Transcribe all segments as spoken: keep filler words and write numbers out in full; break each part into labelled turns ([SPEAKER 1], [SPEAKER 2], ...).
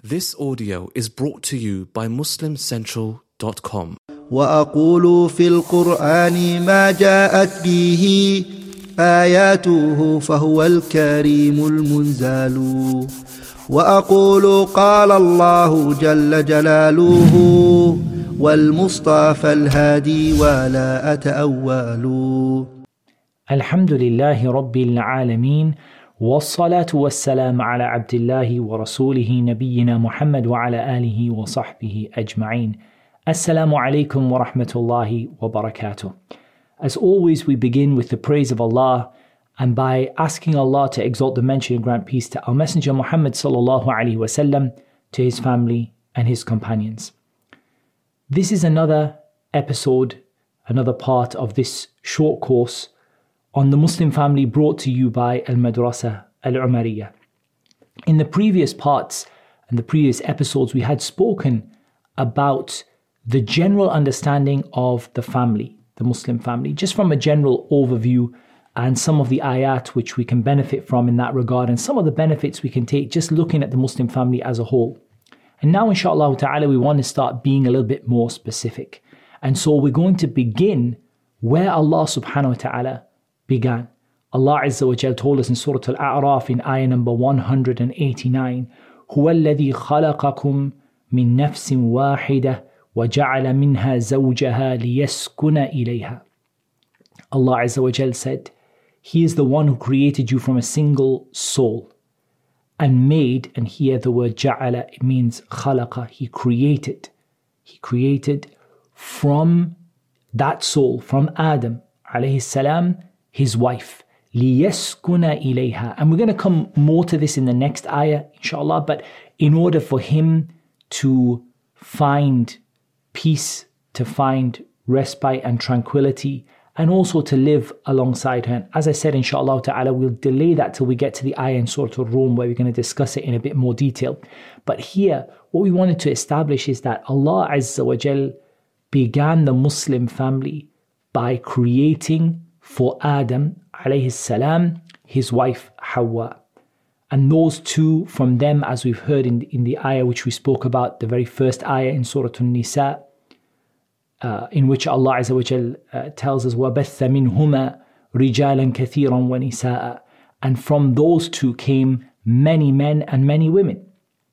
[SPEAKER 1] This audio is brought to you by muslim central dot com.
[SPEAKER 2] وأقول في القرآن ما جاءت به آياته فهو الكريم المنزال وأقول قال الله جل جلاله والمصطفى الهادي ولا أتأول.
[SPEAKER 3] الحمد لله رب العالمين والصلاة والسلام على عبد الله ورسوله نبينا محمد وعلى آله وصحبه أجمعين. Assalamu alaikum wa rahmatullahi wa barakatuh. As always, we begin with the praise of Allah and by asking Allah to exalt the mention and grant peace to our Messenger Muhammad sallallahu alaihi wasallam, to his family and his companions. This is another episode, another part of this short course on the Muslim family brought to you by Al-Madrasa Al-Umariyah. In the previous parts and the previous episodes, we had spoken about the general understanding of the family, the Muslim family, just from a general overview and some of the ayat which we can benefit from in that regard and some of the benefits we can take just looking at the Muslim family as a whole. And now, inshallah ta'ala, we want to start being a little bit more specific. And so we're going to begin where Allah subhanahu wa ta'ala began. Allah Azza wa Jal told us in Surah Al-A'raf in ayah number one hundred eighty-nine, هُوَ الَّذِي خَلَقَكُم مِّن نَفْسٍ وَاحِدَةٍ وَجَعَلَ مِنْهَا زَوْجَهَا لِيَسْكُنَ إِلَيْهَا. Allah Azza wa Jal said, He is the one who created you from a single soul and made, and here the word ja'ala, it means khalaqa, He created. He created from that soul, from Adam alayhi salam, his wife, لِيَسْكُنَ إِلَيْهَا. And we're going to come more to this in the next ayah, inshallah, but in order for him to find peace, to find respite and tranquility, and also to live alongside her. And as I said, inshallah ta'ala, we'll delay that till we get to the ayah in Surah Al-Rum, where we're going to discuss it in a bit more detail. But here, what we wanted to establish is that Allah Azza wa Jal began the Muslim family by creating for Adam alayhi salam his wife Hawa. And those two, from them, as we've heard in, in the ayah which we spoke about, the very first ayah in Surah An-Nisa, uh, in which Allah Azza wa Jal uh, tells us, وَبَثَّ مِنْهُمَا رِجَالًا كَثِيرًا وَنِسَاءً. And from those two came many men and many women.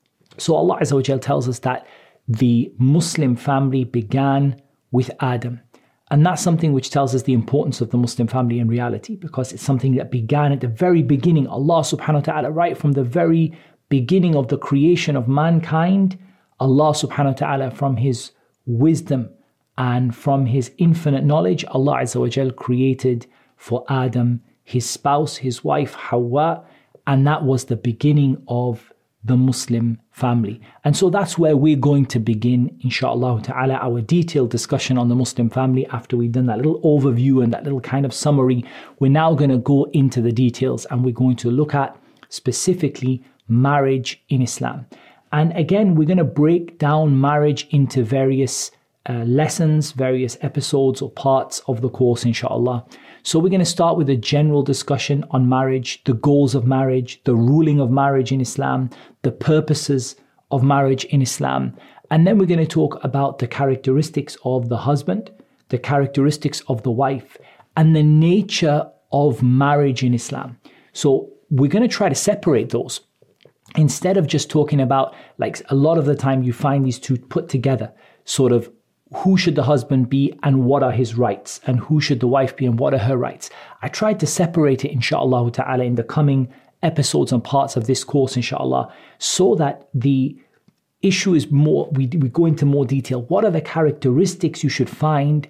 [SPEAKER 3] So Allah Azza wa Jal tells us that the Muslim family began with Adam. And that's something which tells us the importance of the Muslim family in reality, because it's something that began at the very beginning. Allah subhanahu wa ta'ala, right from the very beginning of the creation of mankind, Allah subhanahu wa ta'ala, from His wisdom and from His infinite knowledge, Allah Azza wa Jal created for Adam his spouse, his wife Hawa, and that was the beginning of the Muslim family. And so that's where we're going to begin, inshallah ta'ala, our detailed discussion on the Muslim family. After we've done that little overview and that little kind of summary, we're now going to go into the details and we're going to look at specifically marriage in Islam. And again, we're going to break down marriage into various uh, lessons, various episodes or parts of the course, inshallah. So we're going to start with a general discussion on marriage, the goals of marriage, the ruling of marriage in Islam, the purposes of marriage in Islam. And then we're going to talk about the characteristics of the husband, the characteristics of the wife, and the nature of marriage in Islam. So we're going to try to separate those. Instead of just talking about, like a lot of the time you find these two put together, sort of who should the husband be and what are his rights, and who should the wife be and what are her rights. I tried to separate it, inshallah ta'ala, in the coming episodes and parts of this course, inshallah, so that the issue is more, we, we go into more detail. What are the characteristics you should find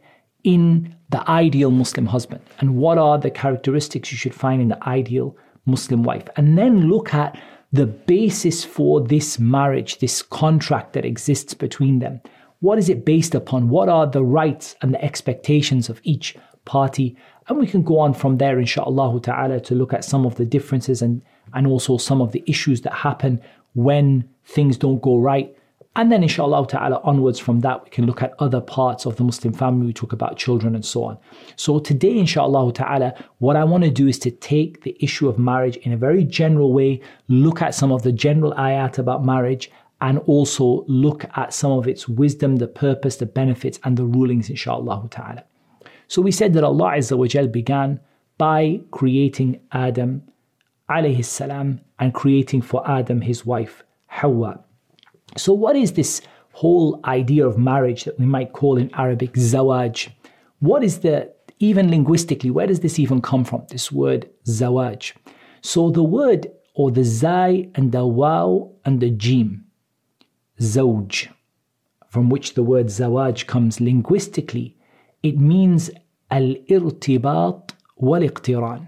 [SPEAKER 3] in the ideal Muslim husband? And what are the characteristics you should find in the ideal Muslim wife? And then look at the basis for this marriage, this contract that exists between them. What is it based upon? What are the rights and the expectations of each party? And we can go on from there, inshaAllah ta'ala, to look at some of the differences and, and also some of the issues that happen when things don't go right. And then inshallah ta'ala onwards from that, we can look at other parts of the Muslim family. We talk about children and so on. So today, inshallah ta'ala, what I want to do is to take the issue of marriage in a very general way, look at some of the general ayat about marriage, and also look at some of its wisdom, the purpose, the benefits, and the rulings, inshaAllah ta'ala. So we said that Allah Azza wa Jal began by creating Adam alayhi salam and creating for Adam his wife, Hawa. So what is this whole idea of marriage that we might call in Arabic zawaj? What is the, even linguistically, where does this even come from, this word zawaj? So the word, or the zai and the waw and the jim, zawj, from which the word zawaj comes linguistically, it means al-irtibat wal-iqtiran.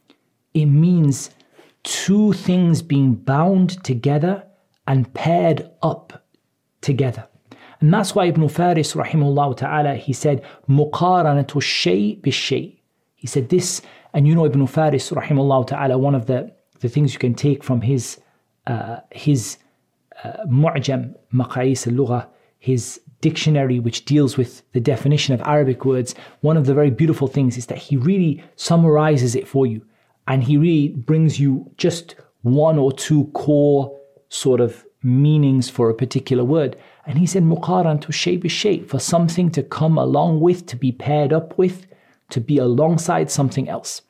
[SPEAKER 3] It means two things being bound together and paired up together. And that's why Ibn Faris rahimahullah ta'ala, he said, muqaranatu shay bishay. He said this, and you know Ibn Faris rahimahullah ta'ala, one of the, the things you can take from his uh, his uh, Mu'jam Maqayis al-Lugha, his dictionary which deals with the definition of Arabic words, one of the very beautiful things is that he really summarizes it for you. And he really brings you just one or two core sort of meanings for a particular word. And he said, muqaran to shay bishay, for something to come along with, to be paired up with, to be alongside something else.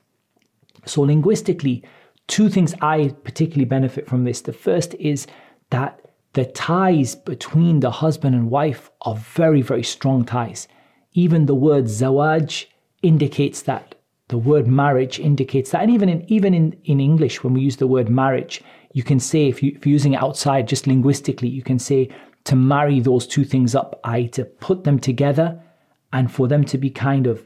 [SPEAKER 3] So linguistically, two things I particularly benefit from this. The first is that the ties between the husband and wife are very, very strong ties. Even the word zawaj indicates that. The word marriage indicates that. And even in even in, in English, when we use the word marriage, you can say, if, you, if you're using it outside, just linguistically, you can say to marry those two things up, that is to put them together and for them to be kind of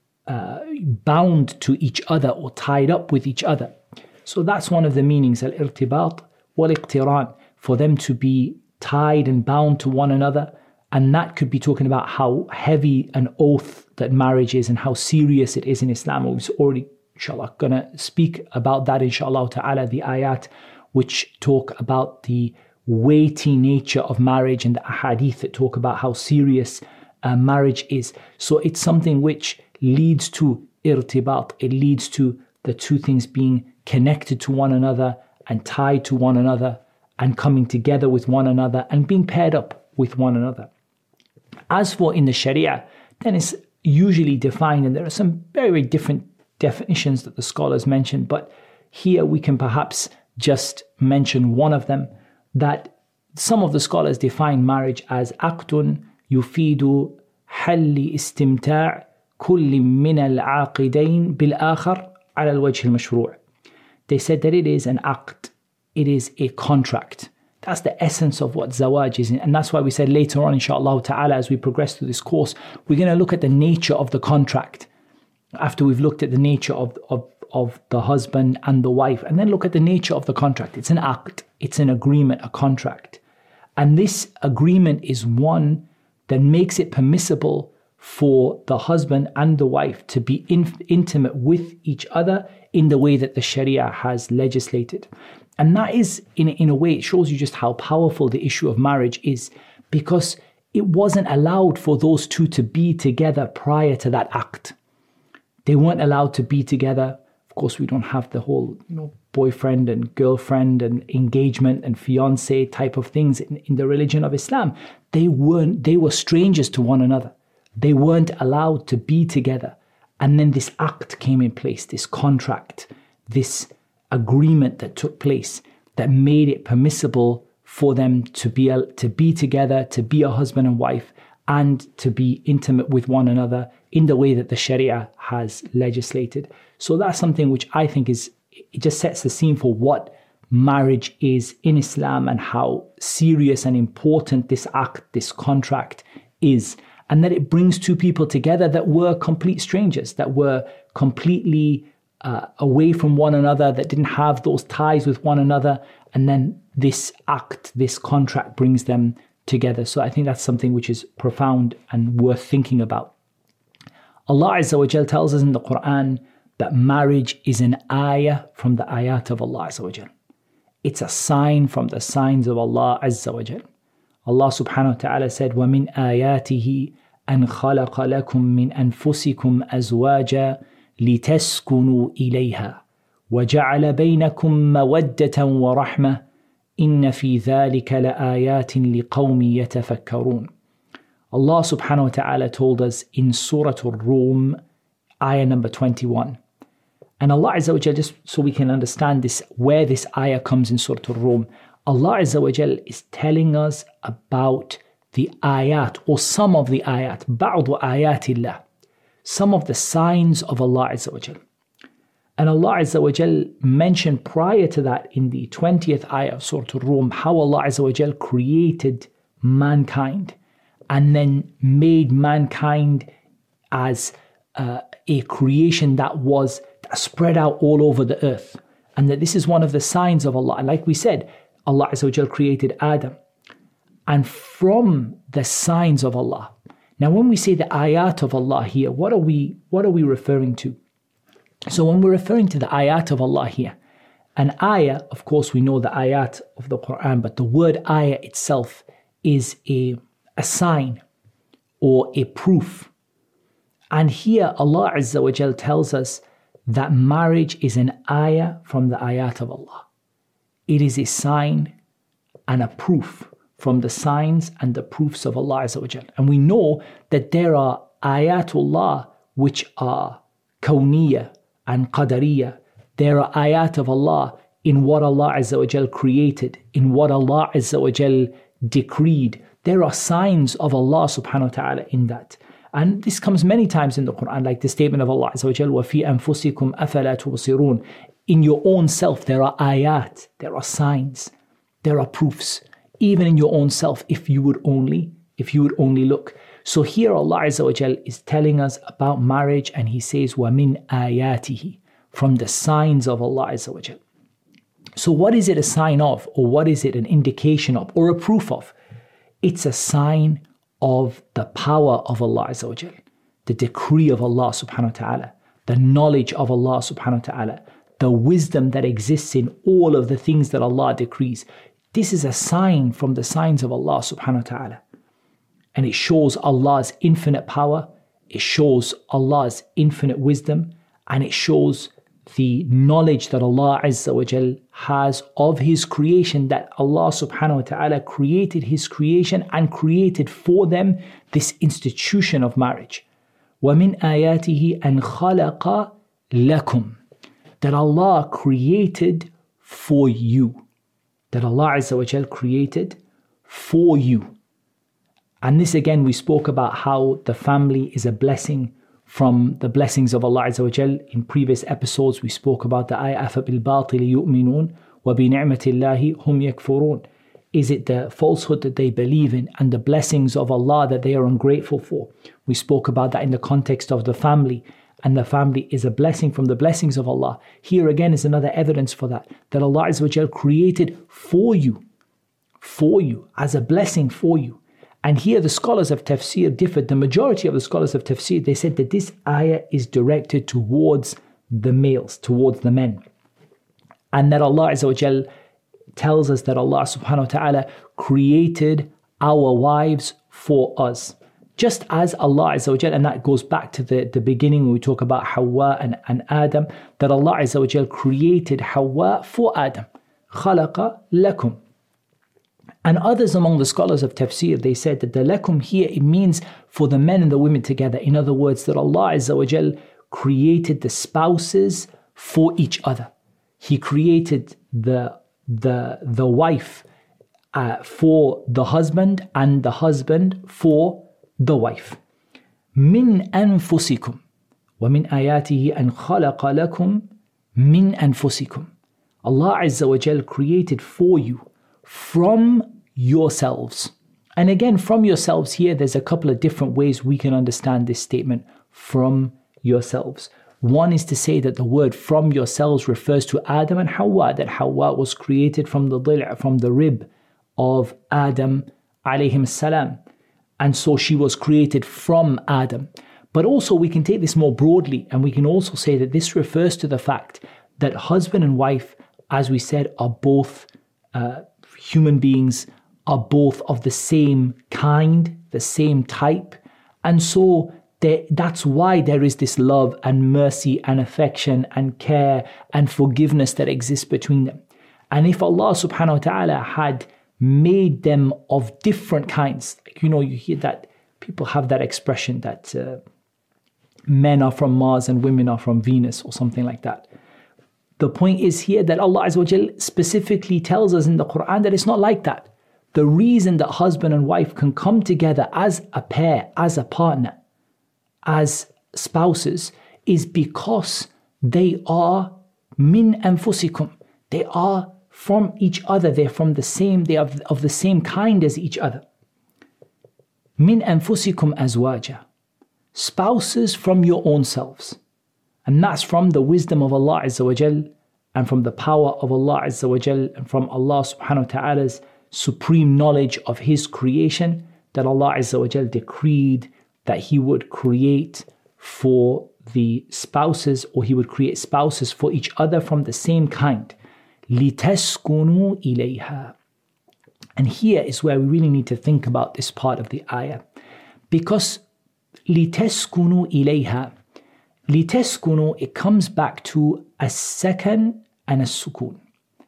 [SPEAKER 3] uh, bound to each other or tied up with each other. So that's one of the meanings, al-irtibat wal-iqtiran, for them to be tied and bound to one another. And that could be talking about how heavy an oath that marriage is and how serious it is in Islam. We're already, inshallah, going to speak about that, inshallah ta'ala, the ayat which talk about the weighty nature of marriage and the ahadith that talk about how serious uh, marriage is. So it's something which leads to irtibat. It leads to the two things being connected to one another and tied to one another and coming together with one another and being paired up with one another. As for in the Sharia, then it's usually defined, and there are some very, very different definitions that the scholars mention, but here we can perhaps just mention one of them, that some of the scholars define marriage as aqdun yufidu halli istimta' kulli min al-aqidain bil-akhar ala al-wajh al-mashru'. They said that it is an aqd, it is a contract. That's the essence of what zawaj is. And that's why we said later on, inshallah ta'ala, as we progress through this course, we're going to look at the nature of the contract. After we've looked at the nature of, of, of the husband and the wife, and then look at the nature of the contract. It's an aqd, it's an agreement, a contract. And this agreement is one that makes it permissible for the husband and the wife to be in, intimate with each other in the way that the Sharia has legislated. And that is, in, in a way, it shows you just how powerful the issue of marriage is, because it wasn't allowed for those two to be together prior to that act. They weren't allowed to be together. Of course, we don't have the whole, you know, boyfriend and girlfriend and engagement and fiancé type of things in, in the religion of Islam. They weren't, they were strangers to one another. They weren't allowed to be together. And then this act came in place, this contract, this agreement that took place that made it permissible for them to be a, to be together, to be a husband and wife, and to be intimate with one another in the way that the Sharia has legislated. So that's something which I think is, it just sets the scene for what marriage is in Islam and how serious and important this act, this contract is. And that it brings two people together that were complete strangers, that were completely uh, away from one another, that didn't have those ties with one another. And then this act, this contract brings them together. So I think that's something which is profound and worth thinking about. Allah Azza wa Jal tells us in the Quran that marriage is an ayah from the ayat of Allah Azza wa Jal. It's a sign from the signs of Allah Azza wa Jal. Allah subhanahu wa ta'ala said, وَمِنْ آيَاتِهِ أَنْ خَلَقَ لَكُم مِّنْ أَنفُسِكُمْ أَزْوَاجًا لِتَسْكُنُوا إِلَيْهَا وَجَعَلَ بَيْنَكُم مَّوَدَّةً وَرَحْمَةً إِنَّ فِي ذَلِكَ لَآيَاتٍ لِقَوْمِ يَتَفَكَّرُونَ. Allah subhanahu wa ta'ala told us in Surah Ar-Rum, ayah number twenty-one. And Allah Azza wa Jal, just so we can understand this, where this ayah comes in Surah Ar-Rum, Allah Azza wa Jal is telling us about the ayat, or some of the ayat, بَعْضُ آيَاتِ اللَّهِ, some of the signs of Allah Azza wa Jal. And Allah Azza wa Jal mentioned prior to that in the twentieth ayah of Surah Ar-Rum how Allah Azza wa Jal created mankind and then made mankind as uh, a creation that was spread out all over the earth. And that this is one of the signs of Allah. And like we said, Allah Azza wa Jal created Adam. And from the signs of Allah. Now when we say the ayat of Allah here, what are we what are we referring to? So when we're referring to the ayat of Allah here, an ayah, of course we know the ayat of the Quran, but the word ayah itself is a, a sign or a proof. And here Allah Azza wa Jal tells us that marriage is an ayah from the ayat of Allah. It is a sign and a proof from the signs and the proofs of Allah Azza wa Jal. And we know that there are ayatullah which are kawniyah and qadariyah. There are ayat of Allah in what Allah Azza wa Jal created, in what Allah Azza wa Jal decreed. There are signs of Allah subhanahu wa ta'ala in that. And this comes many times in the Quran, like the statement of Allah Azza wa Jal, وَفِي أَنفُسِكُمْ أَفَلَا تُبْصِرُونَ. In your own self, there are ayat, there are signs, there are proofs. Even in your own self, if you would only, if you would only look. So here Allah Azza wa Jal is telling us about marriage, and He says, وَمِنْ آيَاتِهِ, from the signs of Allah Azza wa Jal. So what is it a sign of, or what is it an indication of, or a proof of? It's a sign of the power of Allah Azza wa Jal, the decree of Allah subhanahu wa ta'ala, the knowledge of Allah subhanahu wa ta'ala, the wisdom that exists in all of the things that Allah decrees. This is a sign from the signs of Allah subhanahu wa ta'ala. And it shows Allah's infinite power, it shows Allah's infinite wisdom, and it shows the knowledge that Allah Azza wa Jal has of His creation, that Allah subhanahu wa ta'ala created His creation and created for them this institution of marriage. وَمِنْ آيَاتِهِ أَنْ خَلَقَ لَكُمْ, that Allah created for you. That Allah Azza wa Jal created for you. And this again, we spoke about how the family is a blessing from the blessings of Allah Azza wa Jal. In previous episodes, we spoke about the ayah, أَفَبِالْبَاطِلِ يُؤْمِنُونَ وَبِنِعْمَةِ اللَّهِ هُمْ يَكْفُرُونَ. Is it the falsehood that they believe in and the blessings of Allah that they are ungrateful for? We spoke about that in the context of the family. And the family is a blessing from the blessings of Allah. Here again is another evidence for that. That Allah Azza wa Jal created for you. For you. As a blessing for you. And here the scholars of tafsir differed. The majority of the scholars of tafsir, they said that this ayah is directed towards the males, towards the men. And that Allah Azza wa Jal tells us that Allah subhanahu wa ta'ala created our wives for us. Just as Allah Azza wa Jal, and that goes back to the, the beginning when we talk about Hawa and, and Adam, that Allah Azza wa Jal created Hawa for Adam. خَلَقَ لَكُمْ. And others among the scholars of tafsir, they said that the lakum here, it means for the men and the women together. In other words, that Allah Azza wa Jal created the spouses for each other. He created the, the, the wife uh, for the husband, and the husband for the wife. من أنفسكم ومن آياته أن خلق لكم من أنفسكم. Allah Azza wa Jal created for you from yourselves. And again, from yourselves here, there's a couple of different ways we can understand this statement, from yourselves. One is to say that the word from yourselves refers to Adam and Hawa, that Hawa was created from the dil', from the rib of Adam alayhim salam. And so she was created from Adam. But also we can take this more broadly, and we can also say that this refers to the fact that husband and wife, as we said, are both uh, human beings, are both of the same kind, the same type. And so there, that's why there is this love and mercy and affection and care and forgiveness that exists between them. And if Allah subhanahu wa ta'ala had made them of different kinds, you know, you hear that people have that expression that uh, men are from Mars and women are from Venus or something like that. The point is here that Allah Azza wa Jal specifically tells us in the Quran that it's not like that. The reason that husband and wife can come together as a pair, as a partner, as spouses, is because they are min anfusikum. They are from each other. They're from the same, they are of the same kind as each other. Min anfusikum azwaja. Spouses from your own selves. And that's from the wisdom of Allah Azza wa Jal, and from the power of Allah Azza wa Jal, and from Allah subhanahu wa ta'ala's supreme knowledge of His creation, that Allah Azza wa Jal decreed that He would create for the spouses, or He would create spouses for each other from the same kind. لِتَسْكُنُوا إِلَيْهَا. And here is where we really need to think about this part of the ayah. Because لِتَسْكُنُوا إِلَيْهَا, لِتَسْكُنُوا, it comes back to a second and a sukun.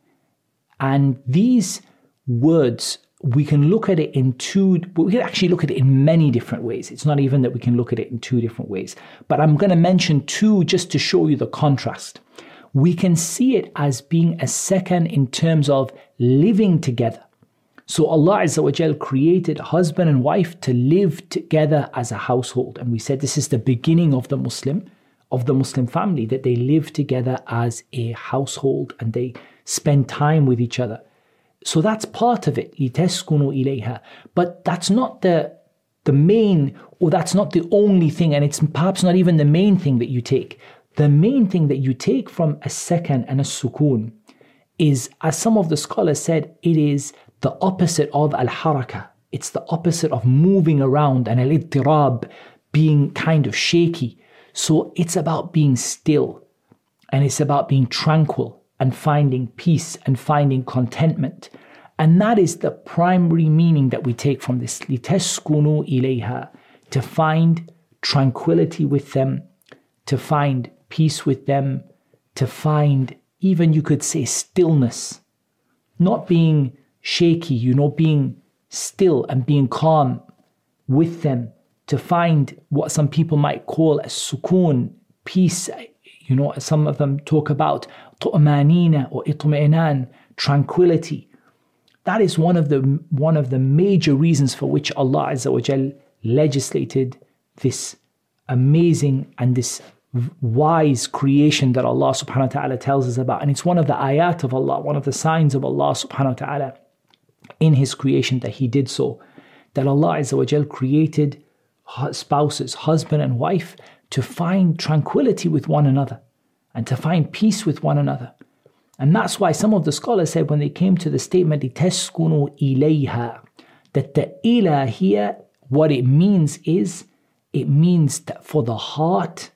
[SPEAKER 3] And these words, we can look at it in two, we can actually look at it in many different ways. It's not even that we can look at it in two different ways. But I'm going to mention two just to show you the contrast. We can see it as being a second in terms of living together. So Allah Azza wa Jal created husband and wife to live together as a household. And we said this is the beginning of the Muslim, of the Muslim family, that they live together as a household and they spend time with each other. So that's part of it, لِتَسْكُنُوا إِلَيْهَا. But that's not the, the main, or that's not the only thing, and it's perhaps not even the main thing that you take. The main thing that you take from a second and a sukoon is, as some of the scholars said, it is the opposite of al-haraka. It's the opposite of moving around, and al-ittirab, being kind of shaky. So it's about being still, and it's about being tranquil, and finding peace and finding contentment. And that is the primary meaning that we take from this. لِتَسْكُنُوا إِلَيْهَا. To find tranquility with them, to find peace with them, to find, even you could say, stillness. Not being shaky, you know, being still and being calm with them. To find what some people might call a sukoon, peace. You know, some of them talk about tu'manina or itmi'nan, tranquility. That is one of the one of the major reasons for which Allah Azza wa Jal legislated this amazing and this wise creation that Allah subhanahu wa ta'ala tells us about. And it's one of the ayat of Allah, one of the signs of Allah subhanahu wa ta'ala in His creation that He did so. That Allah Azza wa Jal created spouses, husband and wife, to find tranquility with one another and to find peace with one another. And that's why some of the scholars said when they came to the statement, لِتَسْكُنُوا إِلَيْهَا, that the ilah here, what it means is, it means that for the heart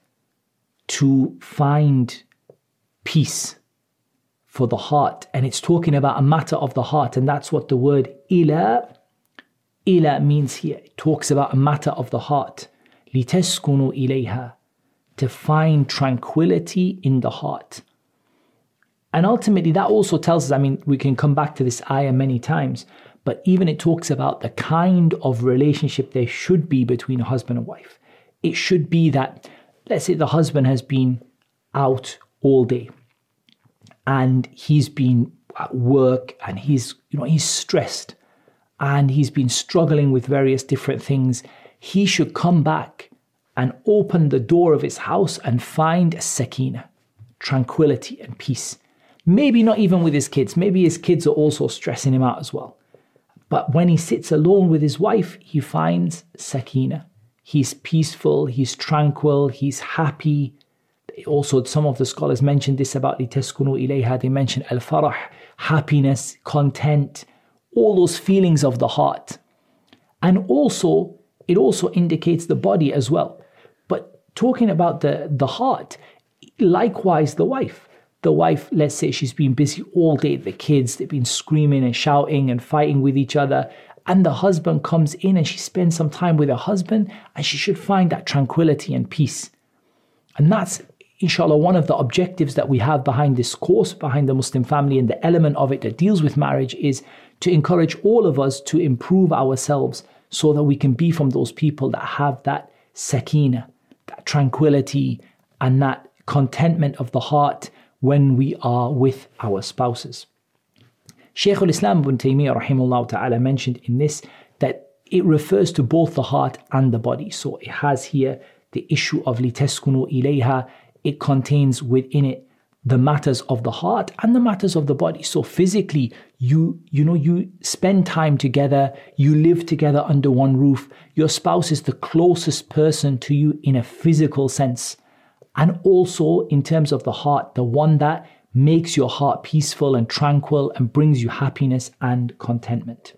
[SPEAKER 3] to find peace, for the heart. And it's talking about a matter of the heart, and that's what the word ilah, ilah means here. It talks about a matter of the heart. لِتَسْكُنُوا إِلَيْهَا, to find tranquility in the heart. And ultimately that also tells us, I mean, we can come back to this ayah many times, but even it talks about the kind of relationship there should be between a husband and wife. It should be that, let's say the husband has been out all day and he's been at work and he's, you know, he's stressed and he's been struggling with various different things. He should come back and open the door of his house and find sakina, tranquility and peace. Maybe not even with his kids. Maybe his kids are also stressing him out as well. But when he sits alone with his wife, he finds sakina. He's peaceful, he's tranquil, he's happy. Also, some of the scholars mentioned this about لِتَسْكُنُوا إِلَيْهَا. They mentioned al-farah, happiness, content, all those feelings of the heart. And also, it also indicates the body as well. But talking about the, the heart, likewise the wife. The wife, let's say she's been busy all day. The kids, they've been screaming and shouting and fighting with each other. And the husband comes in and she spends some time with her husband, and she should find that tranquility and peace. And that's, inshallah, one of the objectives that we have behind this course, behind the Muslim family, and the element of it that deals with marriage, is to encourage all of us to improve ourselves so that we can be from those people that have that sakina, that tranquility, and that contentment of the heart when we are with our spouses. Shaykh al-Islam ibn Taymiyyah rahimahullah ta'ala mentioned in this that it refers to both the heart and the body. So it has here the issue of لِتَسْكُنُوا إِلَيْهَا. It contains within it the matters of the heart and the matters of the body. So physically, you you know, you spend time together, you live together under one roof. Your spouse is the closest person to you in a physical sense. And also in terms of the heart, the one that makes your heart peaceful and tranquil and brings you happiness and contentment.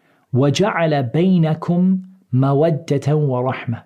[SPEAKER 3] وَجَعَلَ بَيْنَكُمْ مَوَدَّةً وَرَحْمَةً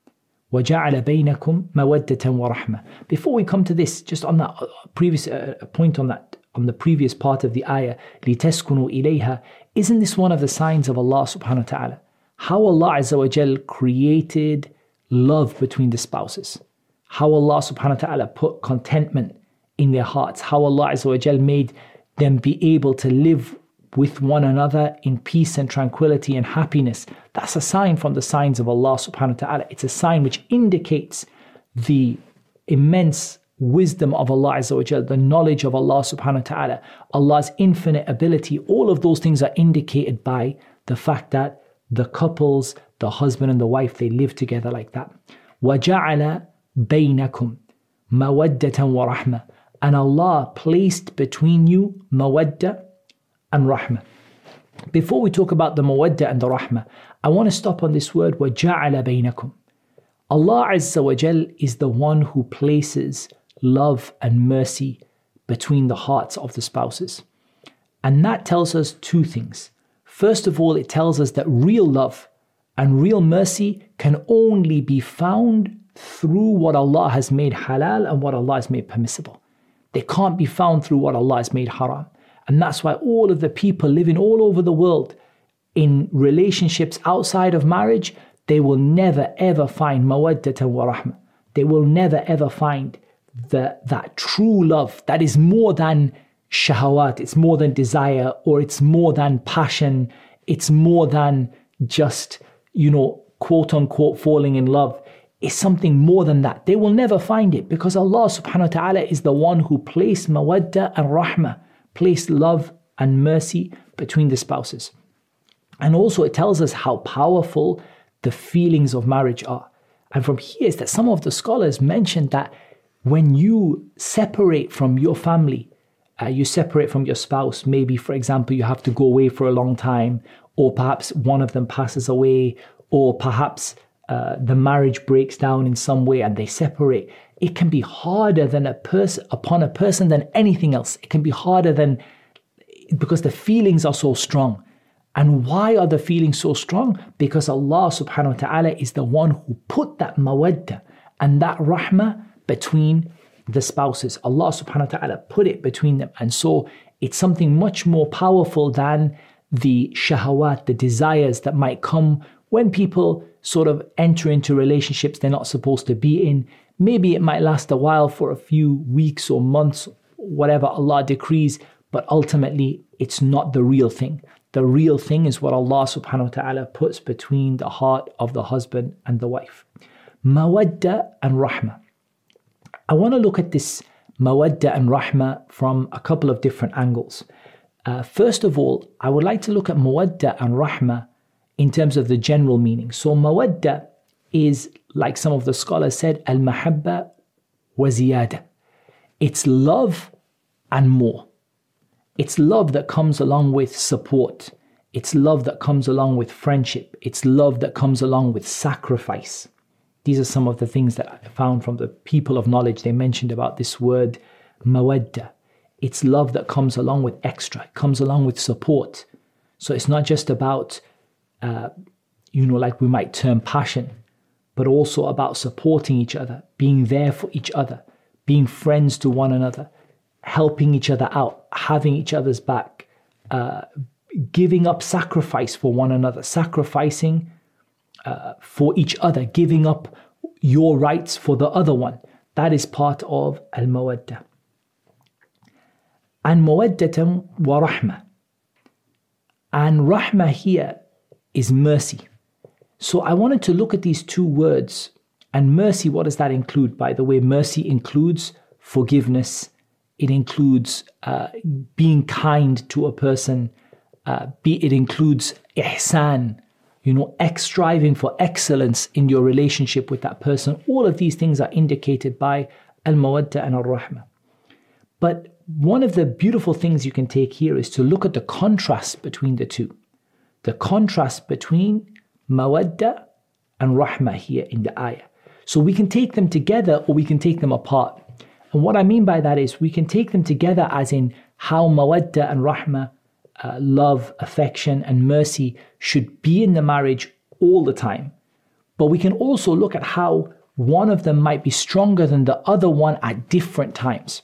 [SPEAKER 3] وَجَعَلَ بَيْنَكُمْ مَوَدَّةً وَرَحْمَةً. Before we come to this, just on that previous uh, point on that, on the previous part of the ayah, لِتَسْكُنُوا إِلَيْهَا, isn't this one of the signs of Allah subhanahu wa ta'ala? How Allah Azza wa Jal created love between the spouses. How Allah subhanahu wa ta'ala put contentment in their hearts. How Allah Azza wa Jal made them be able to live with one another in peace and tranquility and happiness. That's a sign from the signs of Allah subhanahu wa ta'ala. It's a sign which indicates the immense wisdom of Allah Azza wa Jal, the knowledge of Allah subhanahu wa ta'ala, Allah's infinite ability. All of those things are indicated by the fact that the couples, the husband and the wife, they live together like that. وَجَعَلَ بَيْنَكُمْ مَوَدَّةً وَرَحْمَةً. And Allah placed between you mawadda and rahmah. Before we talk about the mawadda and the rahmah, I want to stop on this word, وَجَعَلَ بَيْنَكُمْ. Allah Azza wa Jal is the one who places love and mercy between the hearts of the spouses. And that tells us two things. First of all, it tells us that real love and real mercy can only be found through what Allah has made halal and what Allah has made permissible. They can't be found through what Allah has made haram. And that's why all of the people living all over the world in relationships outside of marriage, they will never ever find mawaddatan wa rahmah. They will never ever find the, that true love that is more than shahawat, it's more than desire, or it's more than passion, it's more than just, you know, quote unquote falling in love. It's something more than that. They will never find it because Allah subhanahu wa ta'ala is the one who placed mawadda and rahmah, placed love and mercy between the spouses. And also it tells us how powerful the feelings of marriage are. And from here is that some of the scholars mentioned that when you separate from your family, uh, you separate from your spouse, maybe for example, you have to go away for a long time, or perhaps one of them passes away, or perhaps uh, the marriage breaks down in some way and they separate. It can be harder than a person upon a person than anything else. It can be harder than, because the feelings are so strong. And why are the feelings so strong? Because Allah subhanahu wa ta'ala is the one who put that mawadda and that rahmah between the spouses. Allah subhanahu wa ta'ala put it between them. And so it's something much more powerful than the shahawat, the desires that might come when people sort of enter into relationships they're not supposed to be in. Maybe it might last a while for a few weeks or months, whatever Allah decrees, but ultimately it's not the real thing. The real thing is what Allah subhanahu wa ta'ala puts between the heart of the husband and the wife. Mawadda and rahmah. I want to look at this mawadda and rahmah from a couple of different angles. Uh, first of all, I would like to look at mawadda and rahmah in terms of the general meaning. So mawadda is, like some of the scholars said, al-mahabba wa ziyada. It's love and more. It's love that comes along with support. It's love that comes along with friendship. It's love that comes along with sacrifice. These are some of the things that I found from the people of knowledge. They mentioned about this word mawadda. It's love that comes along with extra. It comes along with support. So it's not just about, uh, you know, like we might term passion, but also about supporting each other, being there for each other, being friends to one another, helping each other out, having each other's back, uh, giving up sacrifice for one another, sacrificing uh, for each other, giving up your rights for the other one. That is part of al-mawaddah. And mawaddatan wa rahmah. And rahmah here is mercy. So I wanted to look at these two words. And mercy, what does that include? By the way, mercy includes forgiveness. It includes uh, being kind to a person. Uh, be, it includes ihsan, you know, ex- striving for excellence in your relationship with that person. All of these things are indicated by al-mawaddah and al-rahmah. But one of the beautiful things you can take here is to look at the contrast between the two. The contrast between mawaddah and rahmah here in the ayah. So we can take them together or we can take them apart. And what I mean by that is we can take them together as in how mawaddah and rahmah, uh, love, affection and mercy should be in the marriage all the time. But we can also look at how one of them might be stronger than the other one at different times.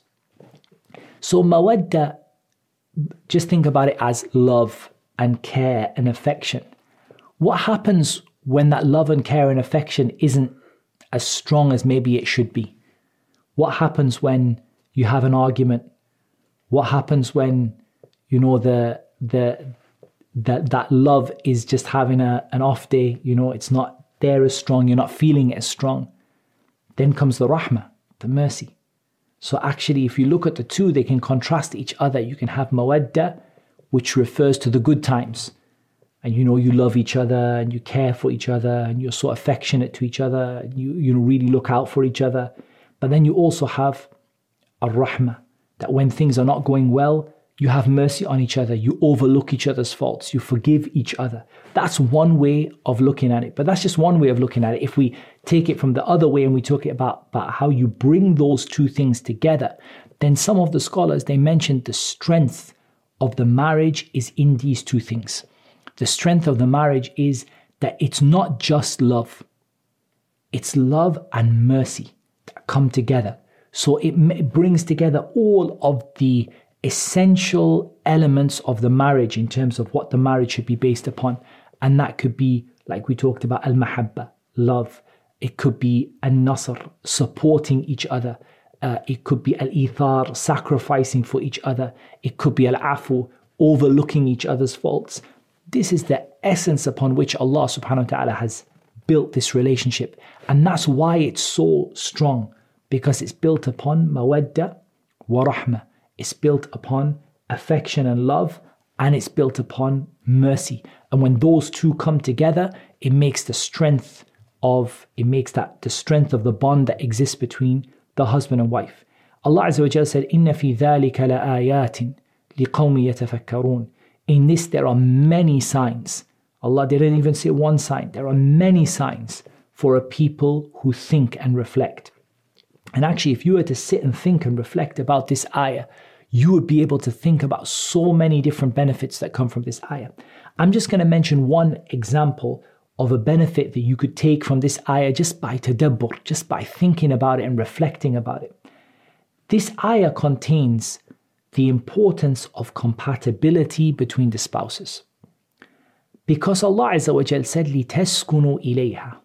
[SPEAKER 3] So mawaddah, just think about it as love and care and affection. What happens when that love and care and affection isn't as strong as maybe it should be? What happens when you have an argument? What happens when, you know, the the that that love is just having a, an off day, you know, it's not there as strong, you're not feeling it as strong? Then comes the rahmah, the mercy. So actually, if you look at the two, they can contrast each other. You can have mawaddah, which refers to the good times. And you know, you love each other and you care for each other and you're so affectionate to each other. And you, you know, really look out for each other. But then you also have ar-rahmah, that when things are not going well, you have mercy on each other. You overlook each other's faults. You forgive each other. That's one way of looking at it. But that's just one way of looking at it. If we take it from the other way and we talk about, about how you bring those two things together, then some of the scholars, they mentioned the strength of the marriage is in these two things. The strength of the marriage is that it's not just love. It's love and mercy that come together. So it, it brings together all of the essential elements of the marriage in terms of what the marriage should be based upon. And that could be, like we talked about, al-mahabba, love. It could be al-nasr, supporting each other. Uh, it could be al-ithar, sacrificing for each other. It could be al-afu, overlooking each other's faults. This is the essence upon which Allah subhanahu wa ta'ala has built this relationship. And that's why it's so strong, because it's built upon mawaddah wa rahmah. It's built upon affection and love, and it's built upon mercy. And when those two come together, it makes the strength of, it makes that the strength of the bond that exists between the husband and wife. Allah Azza wa Jalla said, إِنَّ فِي ذَلِكَ لَآيَاتٍ لِقَوْمِ يَتَفَكَّرُونَ. In this, there are many signs. Allah didn't even say one sign. There are many signs for a people who think and reflect. And actually, if you were to sit and think and reflect about this ayah, you would be able to think about so many different benefits that come from this ayah. I'm just going to mention one example of a benefit that you could take from this ayah just by tadabbur, just by thinking about it and reflecting about it. This ayah contains the importance of compatibility between the spouses. Because Allah Azza wa Jal said, لِتَسْكُنُوا إِلَيْهَا.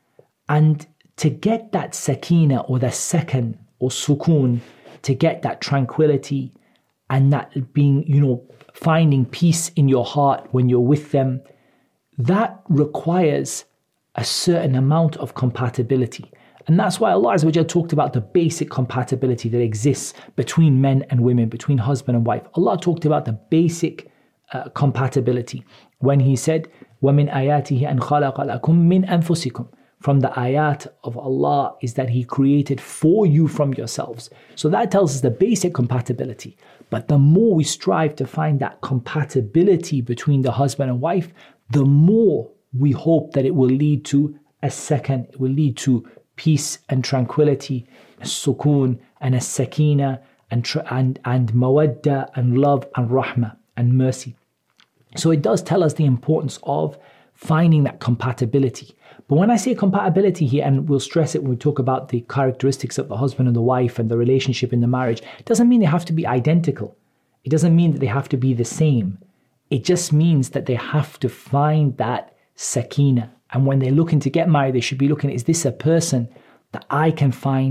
[SPEAKER 3] And to get that sakina or the sakan or sukoon, to get that tranquility and that being, you know, finding peace in your heart when you're with them, that requires a certain amount of compatibility. And that's why Allah Azza wa Jalla talked about the basic compatibility that exists between men and women, between husband and wife. Allah talked about the basic uh, compatibility when He said, وَمِنْ آيَاتِهِ أَنْ خَلَقَ لَكُم مِّنْ أَنفُسِكُم. From the ayat of Allah is that He created for you from yourselves. So that tells us the basic compatibility. But the more we strive to find that compatibility between the husband and wife, the more we hope that it will lead to a second, it will lead to peace and tranquility, sukoon and a sakina and, and, and mawadda and love and rahmah and mercy. So it does tell us the importance of finding that compatibility. But when I say compatibility here, and we'll stress it when we talk about the characteristics of the husband and the wife and the relationship in the marriage, it doesn't mean they have to be identical. It doesn't mean that they have to be the same. It just means that they have to find that sakina. And when they're looking to get married, they should be looking, is this a person that I can find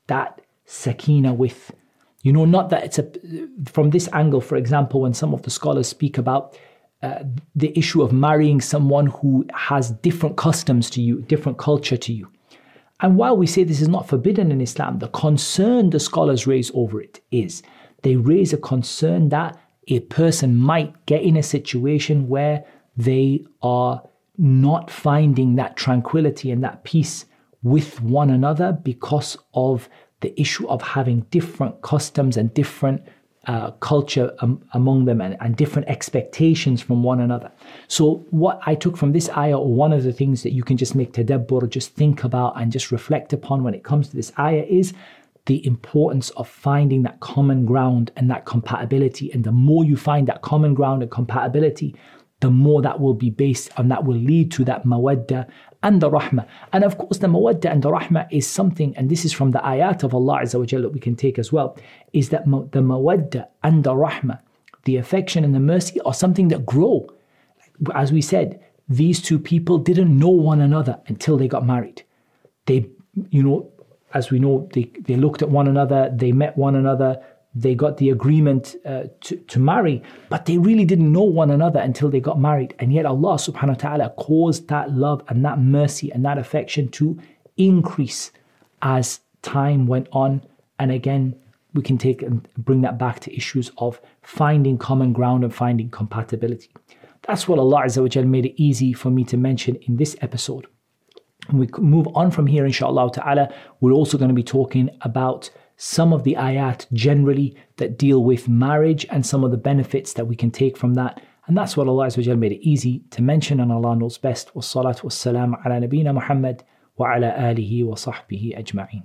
[SPEAKER 3] that sakina with. You know, not that it's a, from this angle, for example, when some of the scholars speak about uh, the issue of marrying someone who has different customs to you, different culture to you. And while we say this is not forbidden in Islam, the concern the scholars raise over it is, they raise a concern that a person might get in a situation where they are not finding that tranquility and that peace with one another because of the issue of having different customs and different uh, culture um, among them and, and different expectations from one another. So what I took from this ayah, or one of the things that you can just make tadabbur, just think about and just reflect upon when it comes to this ayah, is the importance of finding that common ground and that compatibility. And the more you find that common ground and compatibility, the more that will be based and that will lead to that mawadda and the rahmah. And of course, the mawadda and the rahmah is something, and this is from the ayat of Allah Azza wa Jalla that we can take as well, is that the mawadda and the rahmah, the affection and the mercy, are something that grow. As we said, these two people didn't know one another until they got married. They, you know, as we know, they, they looked at one another, they met one another, they got the agreement uh, to, to marry, but they really didn't know one another until they got married. And yet Allah subhanahu wa ta'ala caused that love and that mercy and that affection to increase as time went on. And again, we can take and bring that back to issues of finding common ground and finding compatibility. That's what Allah Azza wa Jal made it easy for me to mention in this episode. And we move on from here, inshallah ta'ala. We're also going to be talking about some of the ayat generally that deal with marriage and some of the benefits that we can take from that. And that's what Allah Azza wa Jal made it easy to mention, and Allah knows best. Wassalatu wassalam ala nabiyyina Muhammad wa ala alihi wa sahbihi ajma'in.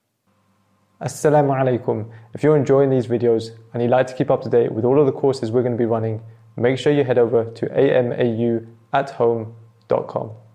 [SPEAKER 4] Assalamu alaikum. If you're enjoying these videos and you'd like to keep up to date with all of the courses we're going to be running, make sure you head over to a m a u at home dot com.